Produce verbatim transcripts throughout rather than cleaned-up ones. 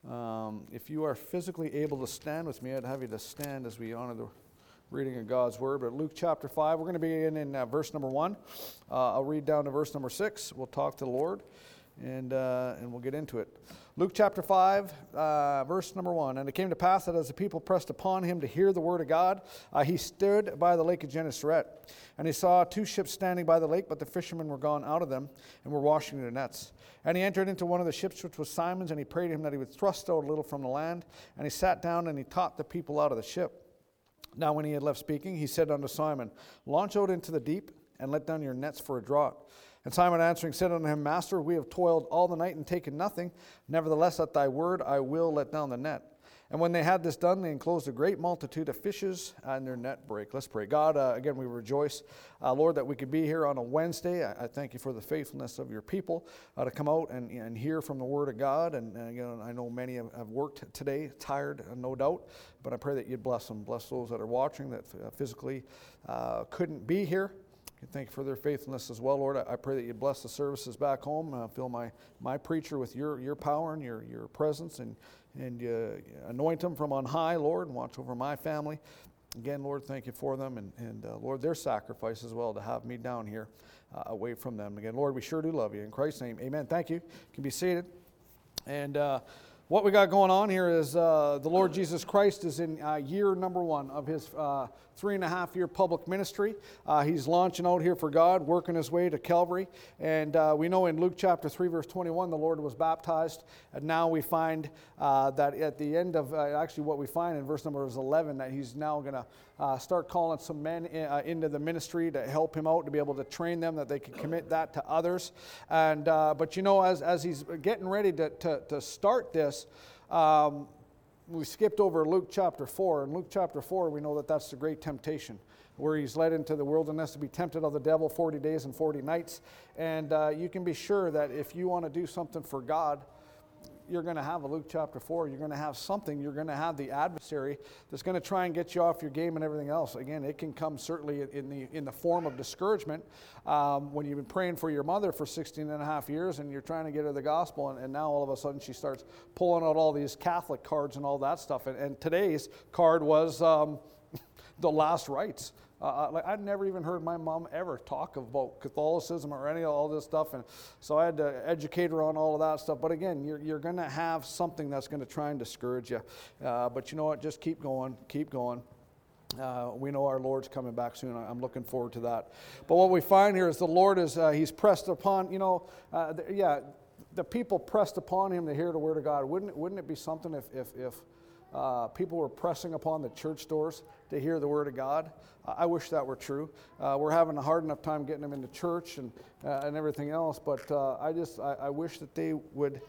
Um, if you are physically able to stand with me, I'd have you to stand as we honor the reading of God's Word. But Luke chapter five, we're going to begin in uh, verse number one. Uh, I'll read down to verse number six. We'll talk to the Lord, and uh, and we'll get into it. Luke chapter five, uh, verse number one. And it came to pass that as the people pressed upon him to hear the word of God, uh, he stood by the lake of Gennesaret. And he saw two ships standing by the lake, but the fishermen were gone out of them and were washing their nets. And he entered into one of the ships, which was Simon's, and he prayed him that he would thrust out a little from the land. And he sat down and he taught the people out of the ship. Now when he had left speaking, he said unto Simon, Launch out into the deep, and let down your nets for a draught. And Simon answering said unto him, Master, we have toiled all the night and taken nothing. Nevertheless, at thy word I will let down the net. And when they had this done, they enclosed a great multitude of fishes, and their net brake. Let's pray. God, uh, again, we rejoice, uh, Lord, that we could be here on a Wednesday. I, I thank you for the faithfulness of your people uh, to come out and, and hear from the word of God. And, and again, I know many have, have worked today, tired, uh, no doubt. But I pray that you'd bless them. Bless those that are watching that uh, physically uh, couldn't be here. Thank you for their faithfulness as well, Lord. I pray that you bless the services back home. Uh, fill my, my preacher with your, your power and your, your presence, and, and uh, anoint them from on high, Lord, and watch over my family. Again, Lord, thank you for them, and, and uh, Lord, their sacrifice as well to have me down here uh, away from them. Again, Lord, we sure do love you. In Christ's name, amen. Thank you. You can be seated. And uh, what we got going on here is uh, the Lord Jesus Christ is in uh, year number one of his uh, three and a half year public ministry. Uh, he's launching out here for God, working his way to Calvary. And uh, we know in Luke chapter three, verse twenty-one, the Lord was baptized. And now we find uh, that at the end of, uh, actually what we find in verse number eleven, that he's now going to uh, start calling some men in, uh, into the ministry to help him out, to be able to train them, that they can commit that to others. And uh, but you know, as, as he's getting ready to, to, to start this, um, we skipped over Luke chapter four. In Luke chapter four, we know that that's the great temptation, where he's led into the wilderness to be tempted of the devil forty days and forty nights. And uh, you can be sure that if you want to do something for God, you're going to have a Luke chapter four. You're going to have something. You're going to have the adversary that's going to try and get you off your game and everything else. Again, it can come certainly in the in the form of discouragement. Um, when you've been praying for your mother for sixteen and a half years and you're trying to get her the gospel, and, and now all of a sudden she starts pulling out all these Catholic cards and all that stuff. And, and today's card was um, the last rites. Uh, like I'd never even heard my mom ever talk about Catholicism or any of all this stuff, and so I had to educate her on all of that stuff. But again, you're you're going to have something that's going to try and discourage you. Uh, but you know what? Just keep going, keep going. Uh, we know our Lord's coming back soon. I'm looking forward to that. But what we find here is the Lord is uh, He's pressed upon. You know, uh, the, yeah, the people pressed upon Him to hear the word of God. Wouldn't wouldn't it be something if if if Uh, people were pressing upon the church doors to hear the word of God? I wish that were true. Uh, we're having a hard enough time getting them into church and uh, and everything else, but uh, I just I, I wish that they would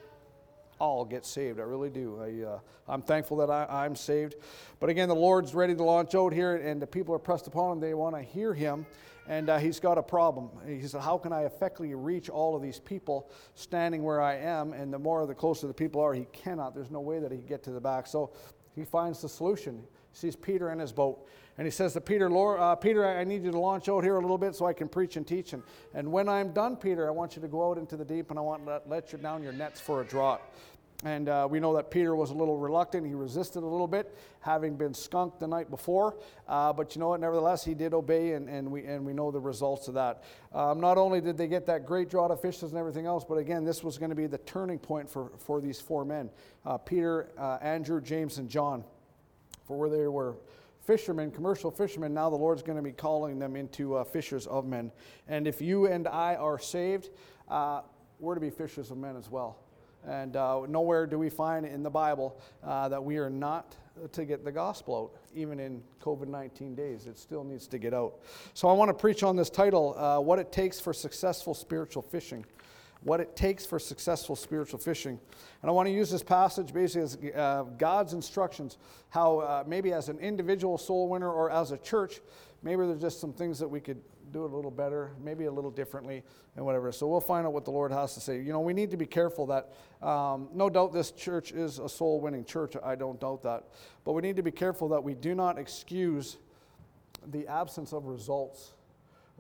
all get saved. I really do. I, uh, I'm thankful that I, I'm saved. But again, the Lord's ready to launch out here, and the people are pressed upon Him. They want to hear Him, and uh, He's got a problem. He said, how can I effectively reach all of these people standing where I am? And the more, the closer the people are, He cannot. There's no way that He can get to the back. So He finds the solution. He sees Peter in his boat, and He says to Peter, Lord, uh, Peter, I need you to launch out here a little bit so I can preach and teach. And, and when I'm done, Peter, I want you to go out into the deep, and I want to let, let you down your nets for a draught. And uh, we know that Peter was a little reluctant. He resisted a little bit, having been skunked the night before. Uh, but you know what? Nevertheless, he did obey, and, and we and we know the results of that. Um, not only did they get that great draught of fishes and everything else, but again, this was going to be the turning point for, for these four men, uh, Peter, uh, Andrew, James, and John. For where they were fishermen, commercial fishermen, now the Lord's going to be calling them into uh, fishers of men. And if you and I are saved, uh, we're to be fishers of men as well. And uh, nowhere do we find in the Bible uh, that we are not to get the gospel out, even in COVID nineteen days. It still needs to get out. So I want to preach on this title, uh, What It Takes for Successful Spiritual Fishing. What it takes for successful spiritual fishing. And I want to use this passage basically as uh, God's instructions, how uh, maybe as an individual soul winner or as a church, maybe there's just some things that we could do it a little better, maybe a little differently, and whatever. So we'll find out what the Lord has to say. You know, we need to be careful that, um, no doubt this church is a soul-winning church. I don't doubt that. But we need to be careful that we do not excuse the absence of results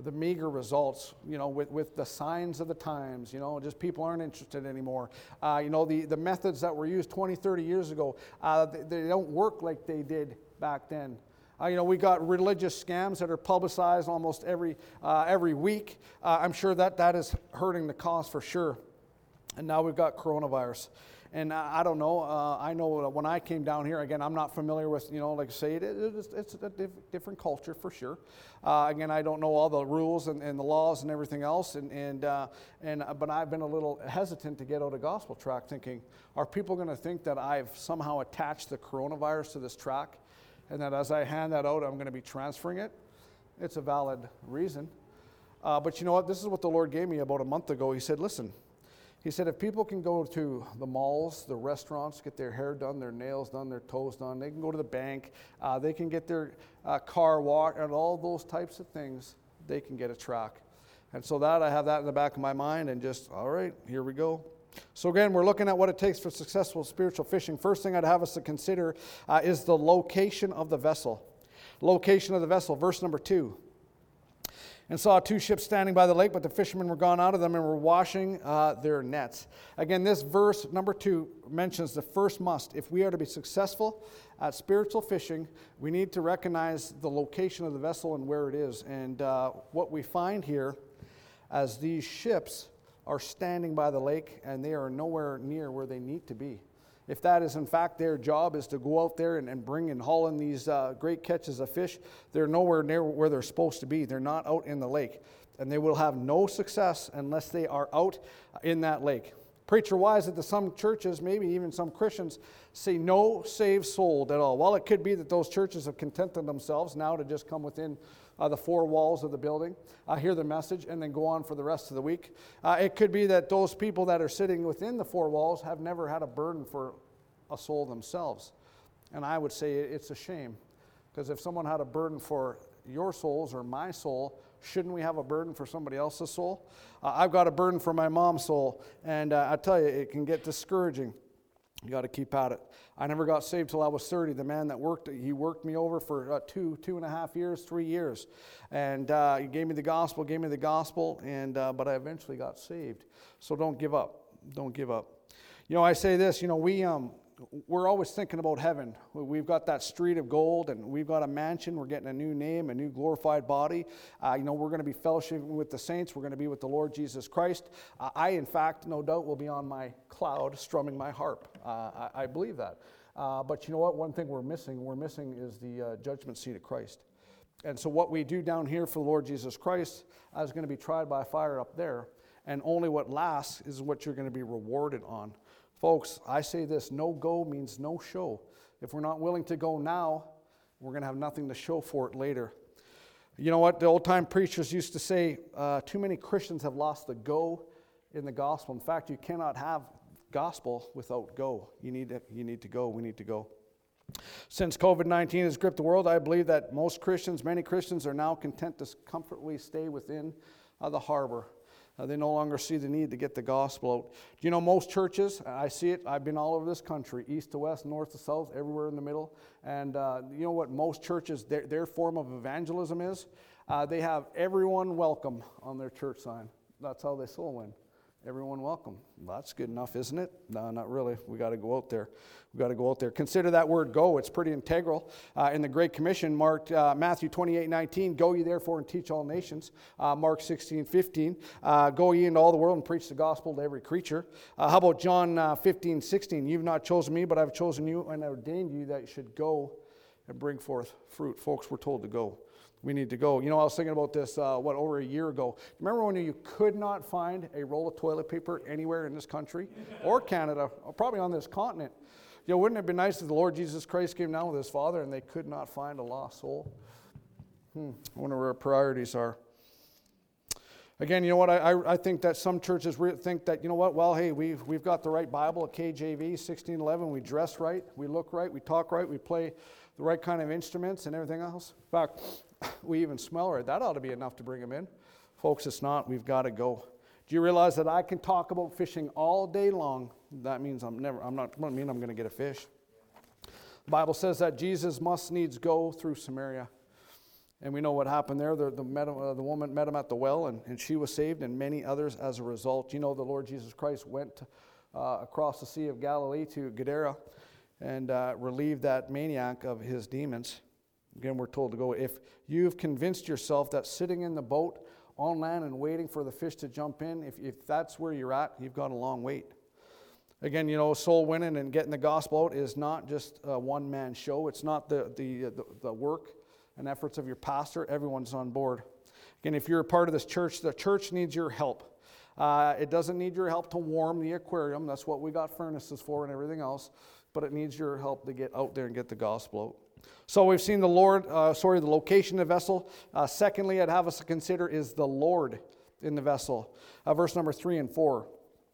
the meager results, you know, with, with the signs of the times, you know, just people aren't interested anymore. Uh, you know, the, the methods that were used twenty, thirty years ago, uh, they, they don't work like they did back then. Uh, you know, we got religious scams that are publicized almost every, uh, every week. Uh, I'm sure that that is hurting the cause for sure. And now we've got coronavirus. And I, I don't know, uh, I know when I came down here, again, I'm not familiar with, you know, like I say, it, it, it's, it's a diff, different culture for sure. Uh, again, I don't know all the rules and, and the laws and everything else, and, and, uh, and but I've been a little hesitant to get out a gospel tract thinking, are people going to think that I've somehow attached the coronavirus to this tract, and that as I hand that out, I'm going to be transferring it? It's a valid reason. Uh, but you know what? This is what the Lord gave me about a month ago. He said, listen, He said, if people can go to the malls, the restaurants, get their hair done, their nails done, their toes done, they can go to the bank, uh, they can get their uh, car washed, and all those types of things, they can get a track. And so that, I have that in the back of my mind, and just, all right, here we go. So again, we're looking at what it takes for successful spiritual fishing. First thing I'd have us to consider uh, is the location of the vessel. Location of the vessel, verse number two. And saw two ships standing by the lake, but the fishermen were gone out of them and were washing uh, their nets. Again, this verse, number two, mentions the first must. If we are to be successful at spiritual fishing, we need to recognize the location of the vessel and where it is. And uh, what we find here, as these ships are standing by the lake, and they are nowhere near where they need to be. If that is in fact their job, is to go out there and, and bring and haul in these uh, great catches of fish, they're nowhere near where they're supposed to be. They're not out in the lake. And they will have no success unless they are out in that lake. Preacher wise that some churches, maybe even some Christians, say no saved soul at all. Well, it could be that those churches have contented themselves now to just come within uh, the four walls of the building, uh, hear the message, and then go on for the rest of the week. Uh, it could be that those people that are sitting within the four walls have never had a burden for a soul themselves. And I would say it's a shame, because if someone had a burden for your souls or my soul, shouldn't we have a burden for somebody else's soul? Uh, I've got a burden for my mom's soul, and uh, I tell you, it can get discouraging. You got to keep at it. I never got saved till I was thirty. The man that worked, he worked me over for uh, two, two and a half years, three years. And uh, he gave me the gospel, gave me the gospel, and uh, but I eventually got saved. So don't give up. Don't give up. You know, I say this, you know, we... um. We're always thinking about heaven. We've got that street of gold, and we've got a mansion. We're getting a new name, a new glorified body. Uh, you know, we're going to be fellowshipping with the saints. We're going to be with the Lord Jesus Christ. Uh, I, in fact, no doubt will be on my cloud strumming my harp. Uh, I, I believe that. Uh, but you know what? One thing we're missing, we're missing is the uh, judgment seat of Christ. And so what we do down here for the Lord Jesus Christ uh, is going to be tried by fire up there. And only what lasts is what you're going to be rewarded on. Folks, I say this, no go means no show. If we're not willing to go now, we're going to have nothing to show for it later. You know what? The old-time preachers used to say, uh, too many Christians have lost the go in the gospel. In fact, you cannot have gospel without go. You need to, you need to go. We need to go. Since covid nineteen has gripped the world, I believe that most Christians, many Christians, are now content to comfortably stay within uh, the harbor. Uh, they no longer see the need to get the gospel out. Do you know most churches, I see it, I've been all over this country, east to west, north to south, everywhere in the middle. And uh, you know what most churches, their, their form of evangelism is? Uh, they have everyone welcome on their church sign. That's how they soul win. Everyone welcome. Well, that's good enough, isn't it? No, not really. We got to go out there. We got to go out there. Consider that word go. It's pretty integral. Uh, in the Great Commission, marked uh, Matthew twenty-eight nineteen, go ye therefore and teach all nations. Uh, Mark sixteen fifteen, uh, go ye into all the world and preach the gospel to every creature. Uh, how about John uh, fifteen sixteen, you've not chosen me, but I've chosen you and ordained you that you should go and bring forth fruit. Folks, we're told to go. We need to go. You know, I was thinking about this, uh, what, over a year ago. Remember when you could not find a roll of toilet paper anywhere in this country or Canada, or probably on this continent? You know, wouldn't it have been nice if the Lord Jesus Christ came down with his Father and they could not find a lost soul? Hmm, I wonder where our priorities are. Again, you know what, I, I, I think that some churches re- think that, you know what, well, hey, we've, we've got the right Bible at K J V, sixteen eleven, we dress right, we look right, we talk right, we play the right kind of instruments and everything else. In fact, we even smell right. That ought to be enough to bring them in. Folks, it's not. We've got to go. Do you realize that I can talk about fishing all day long? That means I'm never, I'm not, doesn't mean I'm going to get a fish. The Bible says that Jesus must needs go through Samaria. And we know what happened there. The, the, met him, uh, the woman met him at the well, and, and she was saved, and many others as a result. You know, the Lord Jesus Christ went uh, across the Sea of Galilee to Gadara and uh, relieved that maniac of his demons. Again, we're told to go, if you've convinced yourself that sitting in the boat on land and waiting for the fish to jump in, if, if that's where you're at, you've got a long wait. Again, you know, soul winning and getting the gospel out is not just a one-man show. It's not the, the, the, the work and efforts of your pastor. Everyone's on board. Again, if you're a part of this church, the church needs your help. Uh, it doesn't need your help to warm the aquarium. That's what we got furnaces for and everything else. But it needs your help to get out there and get the gospel out. So we've seen the Lord, uh, sorry, the location of the vessel. Uh, secondly, I'd have us to consider is the Lord in the vessel. Uh, verse number three and four.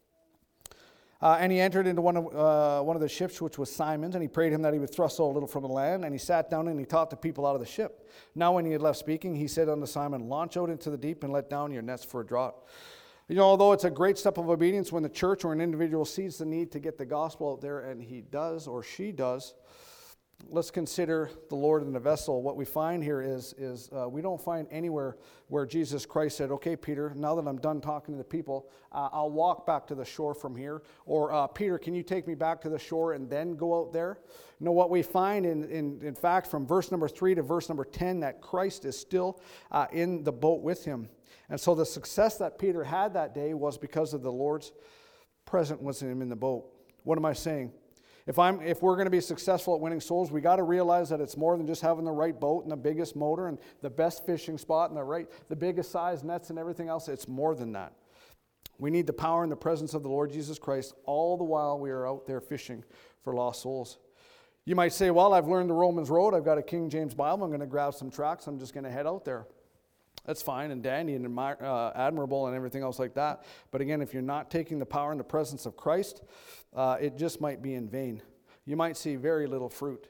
Uh, and he entered into one of, uh, one of the ships, which was Simon's, and he prayed him that he would thrust a little from the land. And he sat down and he taught the people out of the ship. Now when he had left speaking, he said unto Simon, launch out into the deep and let down your nets for a draught. You know, although it's a great step of obedience when the church or an individual sees the need to get the gospel out there, and he does or she does, let's consider the Lord in the vessel. What we find here is, is uh, we don't find anywhere where Jesus Christ said, okay, Peter, now that I'm done talking to the people, uh, I'll walk back to the shore from here. Or, uh, Peter, can you take me back to the shore and then go out there? No, what we find, in, in, in fact, from verse number three to verse number ten, that Christ is still uh, in the boat with him. And so the success that Peter had that day was because of the Lord's presence with him in the boat. What am I saying? If I'm, if we're going to be successful at winning souls, we got to realize that it's more than just having the right boat and the biggest motor and the best fishing spot and the right, the biggest size nets and everything else. It's more than that. We need the power and the presence of the Lord Jesus Christ all the while we are out there fishing for lost souls. You might say, well, I've learned the Romans road. I've got a King James Bible. I'm going to grab some tracts. I'm just going to head out there. That's fine and dandy and admir- uh, admirable and everything else like that. But again, if you're not taking the power and the presence of Christ, uh, it just might be in vain. You might see very little fruit.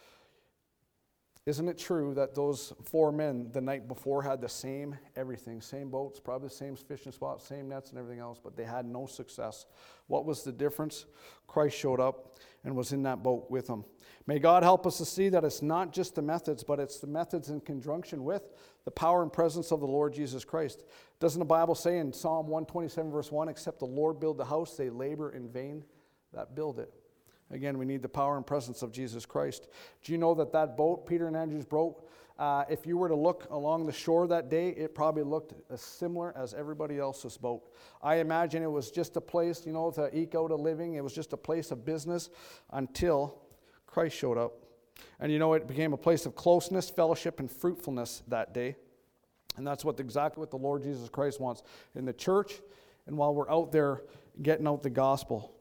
Isn't it true that those four men the night before had the same everything, same boats, probably the same fishing spots, same nets and everything else, but they had no success? What was the difference? Christ showed up and was in that boat with them. May God help us to see that it's not just the methods, but it's the methods in conjunction with the power and presence of the Lord Jesus Christ. Doesn't the Bible say in Psalm one twenty-seven verse one, except the Lord build the house, they labor in vain that build it. Again, we need the power and presence of Jesus Christ. Do you know that that boat, Peter and Andrew's boat, uh, if you were to look along the shore that day, it probably looked as similar as everybody else's boat. I imagine it was just a place, you know, to eke out a living. It was just a place of business until Christ showed up. And you know, it became a place of closeness, fellowship, and fruitfulness that day. And that's what exactly what the Lord Jesus Christ wants in the church and while we're out there getting out the gospel.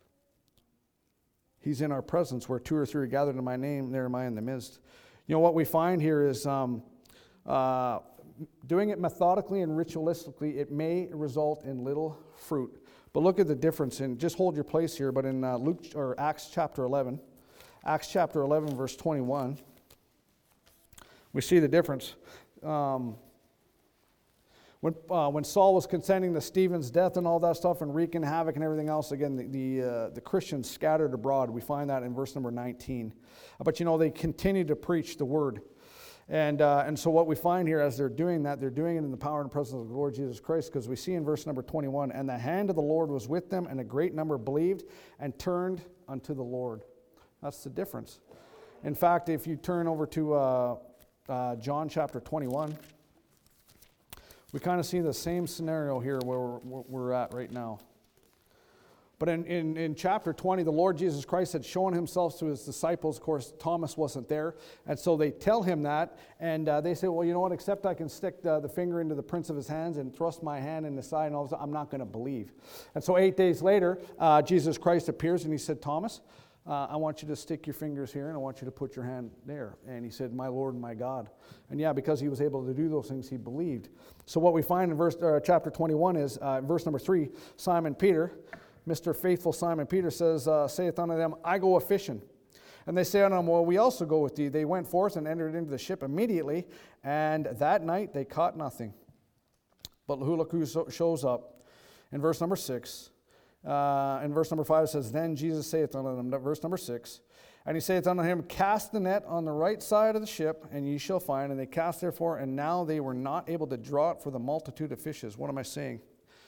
He's in our presence. Where two or three are gathered in my name, there am I in the midst. You know, what we find here is um, uh, doing it methodically and ritualistically, it may result in little fruit. But look at the difference. In, just hold your place here, but in uh, Luke or Acts chapter eleven, Acts chapter eleven, verse twenty-one, we see the difference. Um, When uh, when Saul was consenting to Stephen's death and all that stuff and wreaking havoc and everything else, again, the the, uh, the Christians scattered abroad. We find that in verse number nineteen. But you know, they continued to preach the word. And uh, and so what we find here as they're doing that, they're doing it in the power and presence of the Lord Jesus Christ, because we see in verse number twenty-one, and the hand of the Lord was with them, and a great number believed and turned unto the Lord. That's the difference. In fact, if you turn over to uh, uh, John chapter twenty-one, we kind of see the same scenario here where we're, where we're at right now. But in, in, in chapter twenty, the Lord Jesus Christ had shown himself to his disciples. Of course, Thomas wasn't there. And so they tell him that. And uh, they say, well, you know what? Except I can stick the, the finger into the prints of his hands and thrust my hand in the side, and all of a sudden, I'm not going to believe. And so eight days later, uh, Jesus Christ appears and he said, Thomas, Uh, I want you to stick your fingers here and I want you to put your hand there. And he said, my Lord and my God. And yeah, because he was able to do those things, he believed. So what we find in verse uh, chapter twenty-one is, uh, verse number three, Simon Peter, Mister Faithful Simon Peter says, uh, saith unto them, I go a-fishing. And they say unto him, well, we also go with thee. They went forth and entered into the ship immediately, and that night they caught nothing. But look who shows up in verse number six. Uh, in verse number five it says, then Jesus saith unto them, verse number six, And he saith unto him, cast the net on the right side of the ship, and ye shall find. And they cast therefore, and now they were not able to draw it for the multitude of fishes. What am I saying?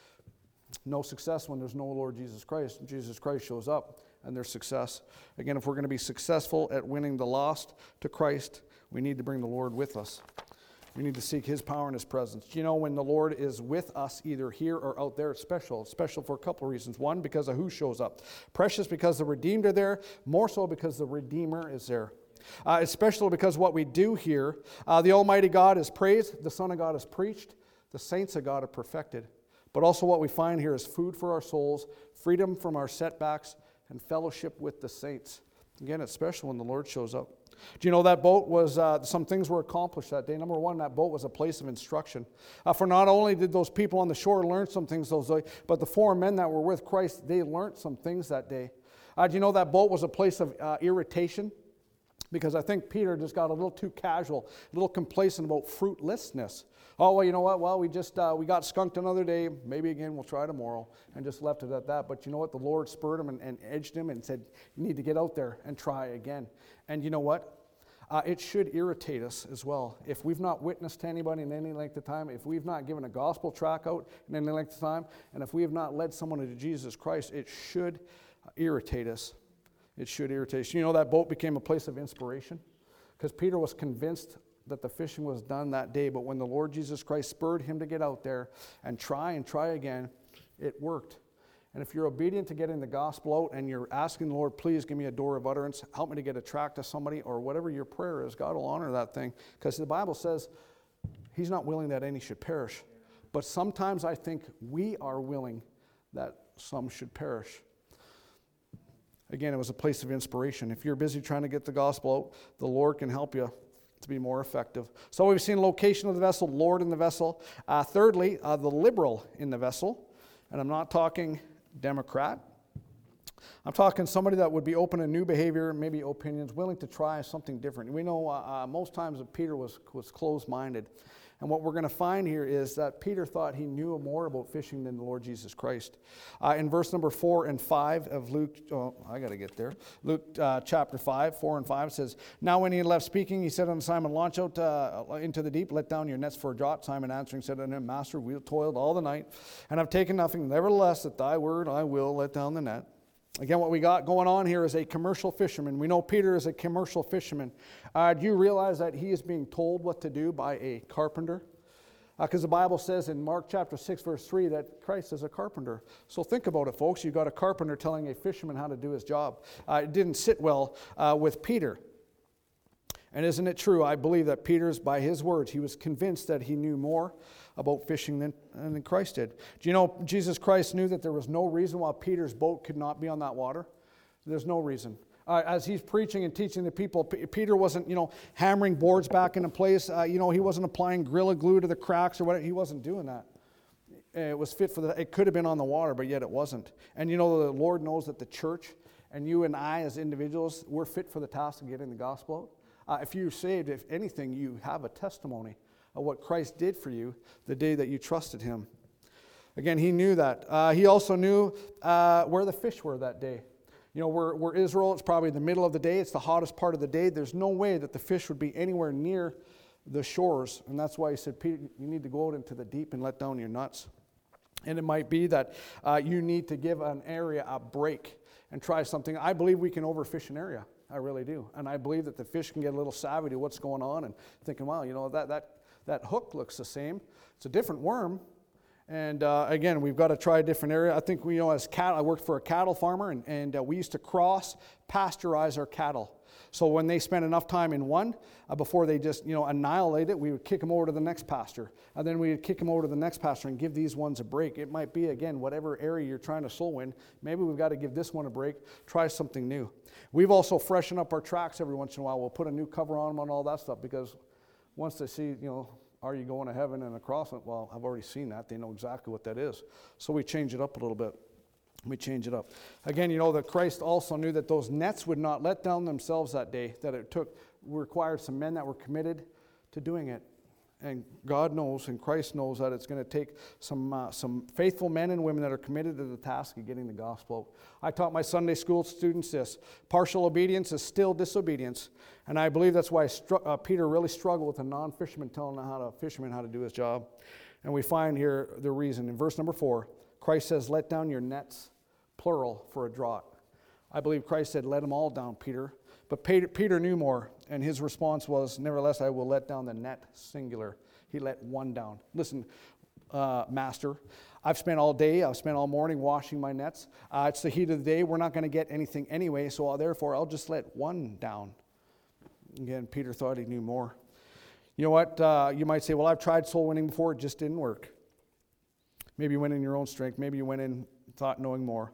No success when there's no Lord Jesus Christ. Jesus Christ shows up, and there's success. Again, if we're going to be successful at winning the lost to Christ, we need to bring the Lord with us. We need to seek His power and His presence. You know, when the Lord is with us, either here or out there, it's special. It's special for a couple of reasons. One, because of who shows up. Precious because the redeemed are there. More so because the Redeemer is there. Uh, it's special because what we do here, uh, the Almighty God is praised, the Son of God is preached, the saints of God are perfected. But also what we find here is food for our souls, freedom from our setbacks, and fellowship with the saints. Again, it's special when the Lord shows up. Do you know that boat was, uh, some things were accomplished that day. Number one, that boat was a place of instruction. Uh, for not only did those people on the shore learn some things those days, but the four men that were with Christ, they learned some things that day. Uh, do you know that boat was a place of uh, irritation? Because I think Peter just got a little too casual, a little complacent about fruitlessness. Oh, well, you know what? Well, we just, uh, we got skunked another day. Maybe again, we'll try tomorrow. And just left it at that. But you know what? The Lord spurred him and, and edged him and said, you need to get out there and try again. And you know what? Uh, it should irritate us as well. If we've not witnessed to anybody in any length of time, if we've not given a gospel tract out in any length of time, and if we have not led someone to Jesus Christ, it should irritate us. It should irritate us. You know, that boat became a place of inspiration because Peter was convinced that the fishing was done that day, but when the Lord Jesus Christ spurred him to get out there and try and try again, it worked. And if you're obedient to getting the gospel out and you're asking the Lord, please give me a door of utterance, help me to get a tract to somebody, or whatever your prayer is, God will honor that thing. Because the Bible says He's not willing that any should perish. But sometimes I think we are willing that some should perish. Again, it was a place of inspiration. If you're busy trying to get the gospel out, the Lord can help you to be more effective. So we've seen location of the vessel, Lord in the vessel. Uh, thirdly, uh, the liberal in the vessel. And I'm not talking Democrat. I'm talking somebody that would be open to new behavior, maybe opinions, willing to try something different. We know uh, uh, most times that Peter was, was closed-minded. And what we're going to find here is that Peter thought he knew more about fishing than the Lord Jesus Christ. Uh, in verse number four and five of Luke, oh, I got to get there. Luke uh, chapter five, four and five says, Now when he had left speaking, he said unto Simon, Launch out uh, into the deep, let down your nets for a draught. Simon answering said unto him, Master, we have toiled all the night, and have taken nothing. Nevertheless, at thy word I will let down the net. Again, what we got going on here is a commercial fisherman. We know Peter is a commercial fisherman. Uh, do you realize that he is being told what to do by a carpenter? Because uh, the Bible says in Mark chapter six, verse three, that Christ is a carpenter. So think about it, folks. You've got a carpenter telling a fisherman how to do his job. Uh, it didn't sit well uh, with Peter. And isn't it true? I believe that Peter's, by his words, he was convinced that he knew more about fishing than, than Christ did. Do you know Jesus Christ knew that there was no reason why Peter's boat could not be on that water? There's no reason. Uh, as he's preaching and teaching the people, P- Peter wasn't, you know, hammering boards back into place. Uh, you know, he wasn't applying Gorilla Glue to the cracks or whatever. He wasn't doing that. It was fit for the, it could have been on the water, but yet it wasn't. And you know, the Lord knows that the church and you and I as individuals, we're fit for the task of getting the gospel out. Uh, if you're saved, if anything, you have a testimony of what Christ did for you the day that you trusted Him. Again, he knew that. Uh, he also knew uh, where the fish were that day. You know, we're, we're Israel, it's probably the middle of the day, it's the hottest part of the day. There's no way that the fish would be anywhere near the shores. And that's why he said, Peter, you need to go out into the deep and let down your nets. And it might be that uh, you need to give an area a break and try something. I believe we can overfish an area. I really do. And I believe that the fish can get a little savvy to what's going on and thinking, wow, you know, that that that hook looks the same. It's a different worm. And uh, again, we've got to try a different area. I think, we, you know, as cattle, I worked for a cattle farmer, and, and uh, we used to cross pasteurize our cattle. So when they spent enough time in one, uh, before they just, you know, annihilate it, we would kick them over to the next pasture. And then we would kick them over to the next pasture and give these ones a break. It might be, again, whatever area you're trying to soul win. Maybe we've got to give this one a break. Try something new. We've also freshened up our tracks every once in a while. We'll put a new cover on them and all that stuff, because once they see, you know, are you going to heaven and across it? Well, I've already seen that. They know exactly what that is. So we change it up a little bit. We change it up. Again, you know that Christ also knew that those nets would not let down themselves that day, that it took, required some men that were committed to doing it. And God knows and Christ knows that it's going to take some uh, some faithful men and women that are committed to the task of getting the gospel out. I taught my Sunday school students this. Partial obedience is still disobedience. And I believe that's why str- uh, Peter really struggled with a non-fisherman telling how to, a fisherman how to do his job. And we find here the reason. In verse number four, Christ says, let down your nets, plural, for a draught. I believe Christ said, let them all down, Peter. But Peter, Peter knew more, and his response was, nevertheless, I will let down the net, singular. He let one down. Listen, uh, master, I've spent all day, I've spent all morning washing my nets. Uh, it's the heat of the day. We're not going to get anything anyway, so therefore I'll just let one down. Again, Peter thought he knew more. You know what? Uh, you might say, well, I've tried soul winning before. It just didn't work. Maybe you went in your own strength. Maybe you went in thought knowing more.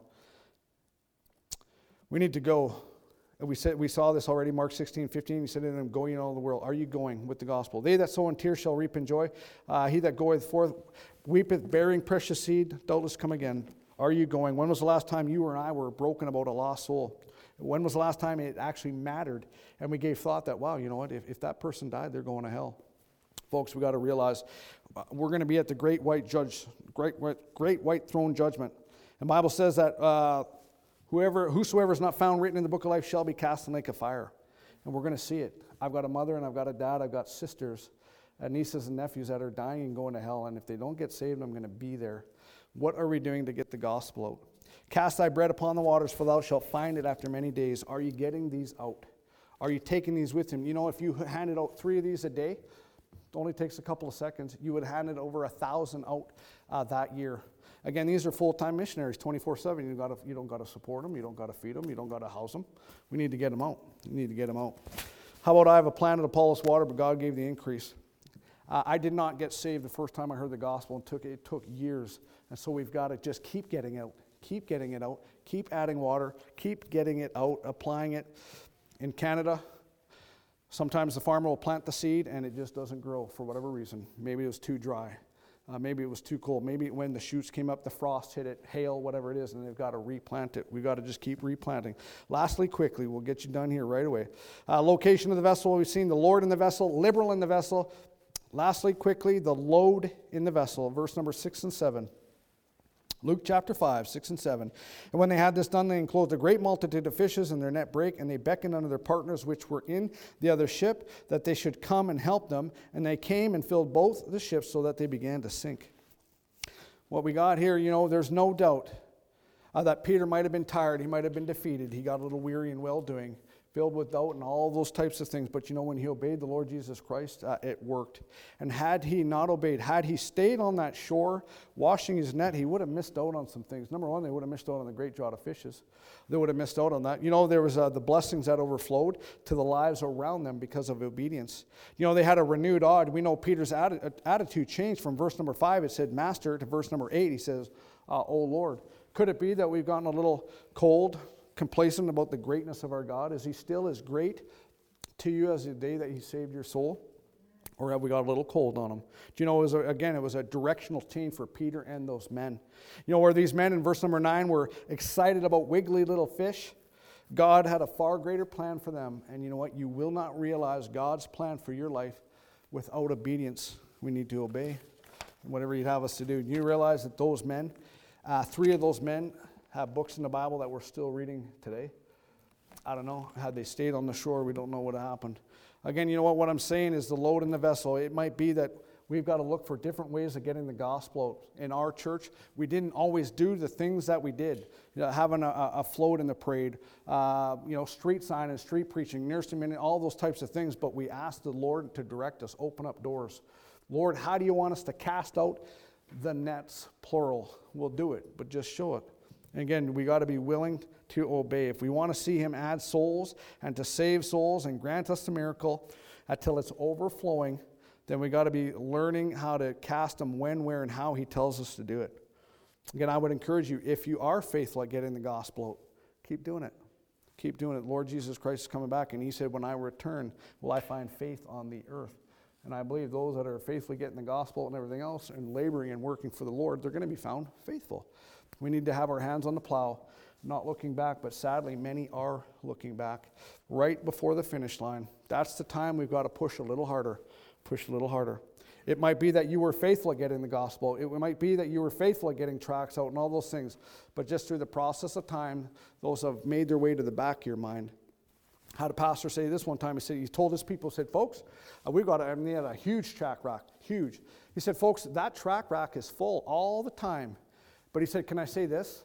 We need to go. We said we saw this already, Mark sixteen, fifteen. He said to them, go ye in all the world. Are you going with the gospel? They that sow in tears shall reap in joy. Uh, he that goeth forth weepeth, bearing precious seed, doubtless come again. Are you going? When was the last time you or I were broken about a lost soul? When was the last time it actually mattered? And we gave thought that, wow, you know what? If, if that person died, they're going to hell. Folks, we got to realize we're going to be at the great white judge, great, great white throne judgment. The Bible says that uh, Whoever, whosoever is not found written in the book of life shall be cast in the lake of fire. And we're going to see it. I've got a mother and I've got a dad. I've got sisters and nieces and nephews that are dying and going to hell. And if they don't get saved, I'm going to be there. What are we doing to get the gospel out? Cast thy bread upon the waters, for thou shalt find it after many days. Are you getting these out? Are you taking these with him? You know, if you handed out three of these a day, it only takes a couple of seconds. You would hand it over a thousand out uh, that year. Again, these are full-time missionaries, twenty-four seven. You got to, you don't got to support them. You don't got to feed them. You don't got to house them. We need to get them out. We need to get them out. How about I have a planted Apollos water, but God gave the increase. Uh, I did not get saved the first time I heard the gospel. It took, it took years. And so we've got to just keep getting out. Keep getting it out. Keep adding water. Keep getting it out, applying it. In Canada, sometimes the farmer will plant the seed and it just doesn't grow for whatever reason. Maybe it was too dry. Uh, maybe it was too cold. Maybe when the shoots came up, the frost hit it, hail, whatever it is, and they've got to replant it. We've got to just keep replanting. Lastly, quickly, we'll get you done here right away. Uh, location of the vessel, we've seen the Lord in the vessel, liberal in the vessel. Lastly, quickly, the load in the vessel, verse number six and seven. Luke chapter five, six and seven. And when they had this done, they enclosed a great multitude of fishes, and their net brake, and they beckoned unto their partners which were in the other ship, that they should come and help them. And they came and filled both the ships, so that they began to sink. What we got here, you know, there's no doubt uh, that Peter might have been tired. He might have been defeated. He got a little weary in well-doing, filled with doubt and all those types of things. But you know, when he obeyed the Lord Jesus Christ, uh, it worked. And had he not obeyed, had he stayed on that shore washing his net, he would have missed out on some things. Number one, they would have missed out on the great draught of fishes. They would have missed out on that. You know, there was uh, the blessings that overflowed to the lives around them because of obedience. You know, they had a renewed awe. We know Peter's atti- attitude changed from verse number five. It said, Master, to verse number eight. He says, uh, Oh Lord. Could it be that we've gotten a little cold, complacent about the greatness of our God? Is he still as great to you as the day that he saved your soul? Or have we got a little cold on him? Do you know, it was a, again, it was a directional change for Peter and those men. You know, where these men in verse number nine were excited about wiggly little fish, God had a far greater plan for them. And you know what? You will not realize God's plan for your life without obedience. We need to obey whatever you'd have us to do. Do you realize that those men, uh, three of those men, have books in the Bible that we're still reading today? I don't know. Had they stayed on the shore, we don't know what happened. Again, you know what? What I'm saying is the load in the vessel. It might be that we've got to look for different ways of getting the gospel out. In our church, we didn't always do the things that we did. You know, having a, a float in the parade, uh, you know, street sign and street preaching, nursing minute, all those types of things. But we asked the Lord to direct us, open up doors. Lord, how do you want us to cast out the nets, plural? We'll do it, but just show it. And again, we got to be willing to obey. If we want to see him add souls and to save souls and grant us the miracle until it's overflowing, then we got to be learning how to cast them when, where, and how he tells us to do it. Again, I would encourage you, if you are faithful at getting the gospel out, keep doing it. Keep doing it. Lord Jesus Christ is coming back, and he said, when I return, will I find faith on the earth? And I believe those that are faithfully getting the gospel and everything else and laboring and working for the Lord, they're going to be found faithful. We need to have our hands on the plow, not looking back, but sadly, many are looking back right before the finish line. That's the time we've got to push a little harder, push a little harder. It might be that you were faithful at getting the gospel. It might be that you were faithful at getting tracts out and all those things. But just through the process of time, those have made their way to the back of your mind. I had a pastor say this one time. He said, he told his people, he said, folks, uh, we've got a, I mean, he had a huge track rack, huge. He said, folks, that track rack is full all the time. But he said, can I say this?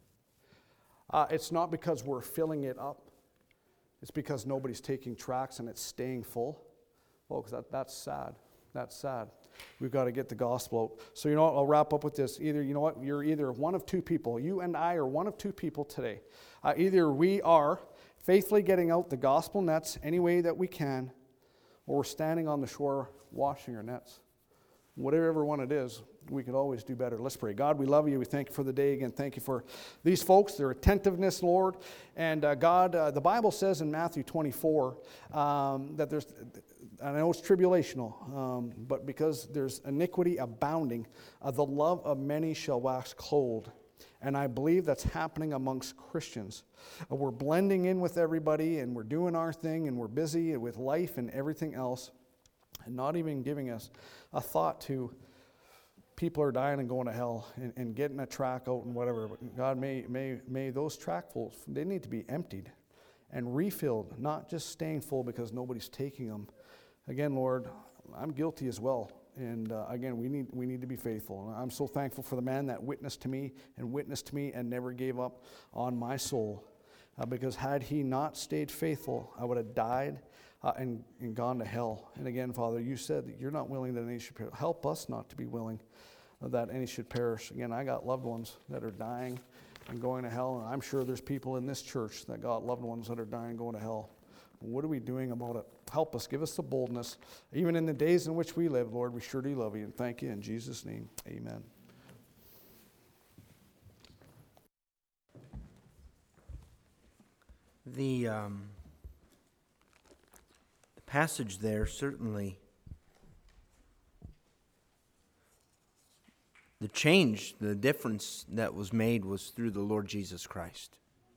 Uh, it's not because we're filling it up. It's because nobody's taking tracts and it's staying full. Folks, that, that's sad. That's sad. We've got to get the gospel out. So, you know what? I'll wrap up with this. Either, you know what? You're either one of two people. You and I are one of two people today. Uh, either we are faithfully getting out the gospel nets any way that we can, or we're standing on the shore washing our nets. Whatever one it is, we could always do better. Let's pray. God, we love you. We thank you for the day again. Thank you for these folks, their attentiveness, Lord. And uh, God, uh, the Bible says in Matthew twenty-four um, that there's, I know it's tribulational, um, but because there's iniquity abounding, uh, the love of many shall wax cold. And I believe that's happening amongst Christians. Uh, we're blending in with everybody, and we're doing our thing, and we're busy with life and everything else, and not even giving us a thought to people are dying and going to hell and, and getting a track out and whatever. But God, may, may, may those trackfuls, they need to be emptied and refilled, not just staying full because nobody's taking them. Again, Lord, I'm guilty as well. And uh, again, we need we need to be faithful. And I'm so thankful for the man that witnessed to me and witnessed to me and never gave up on my soul. Uh, because had he not stayed faithful, I would have died uh, and, and gone to hell. And again, Father, you said that you're not willing that any should perish. Help us not to be willing that any should perish. Again, I got loved ones that are dying and going to hell. And I'm sure there's people in this church that got loved ones that are dying and going to hell. What are we doing about it? Help us. Give us the boldness. Even in the days in which we live, Lord, we surely love you and thank you. In Jesus' name, amen. The, um, the passage there certainly, the change, the difference that was made was through the Lord Jesus Christ.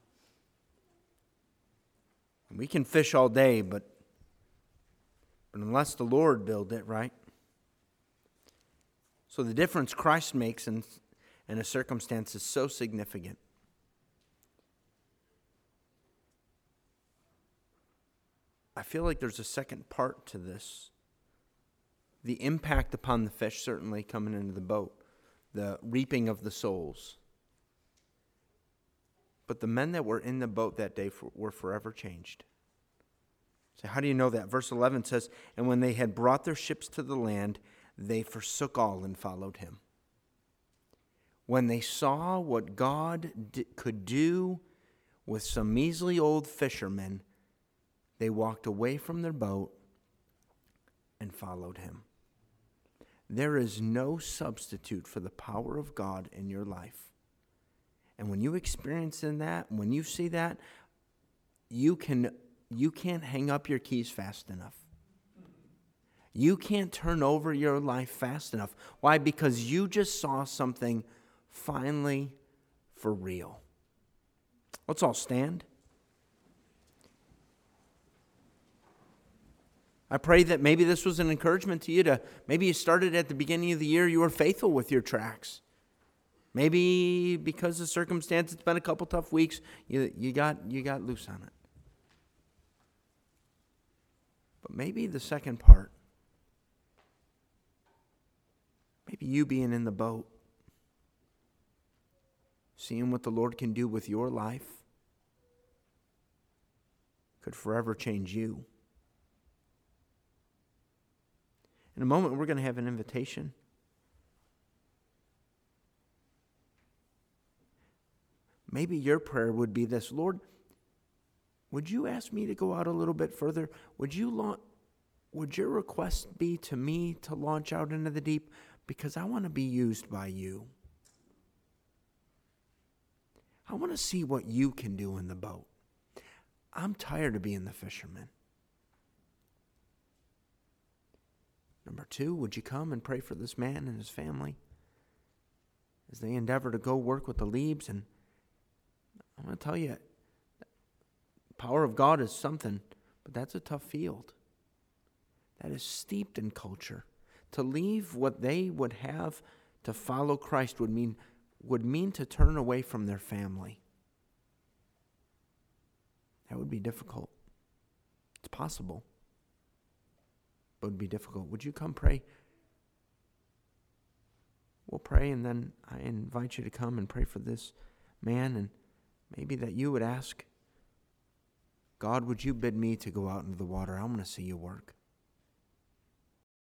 We can fish all day, but, but unless the Lord build it, right? So the difference Christ makes in, in a circumstance is so significant. I feel like there's a second part to this. The impact upon the fish certainly coming into the boat. The reaping of the souls. But the men that were in the boat that day for, were forever changed. So how do you know that? Verse eleven says, and when they had brought their ships to the land, they forsook all and followed him. When they saw what God d- could do with some measly old fishermen, they walked away from their boat and followed him. There is no substitute for the power of God in your life. And when you experience in that, when you see that, you can you can't hang up your keys fast enough. You can't turn over your life fast enough. Why? Because you just saw something finally for real. Let's all stand. I pray that maybe this was an encouragement to you to, maybe you started at the beginning of the year, you were faithful with your tracts. Maybe because of circumstance, it's been a couple tough weeks, you, you got you got loose on it. But maybe the second part, maybe you being in the boat, seeing what the Lord can do with your life, could forever change you. In a moment, we're going to have an invitation. Maybe your prayer would be this: Lord, would you ask me to go out a little bit further? Would you la- would your request be to me to launch out into the deep? Because I want to be used by you. I want to see what you can do in the boat. I'm tired of being the fisherman. Number two, would you come and pray for this man and his family as they endeavor to go work with the Leibs? And I'm going to tell you, the power of God is something, but that's a tough field. That is steeped in culture. To leave what they would have to follow Christ would mean would mean to turn away from their family. That would be difficult. It's possible, but it would be difficult. Would you come pray? We'll pray, and then I invite you to come and pray for this man, and maybe that you would ask, God, would you bid me to go out into the water? I want to see you work.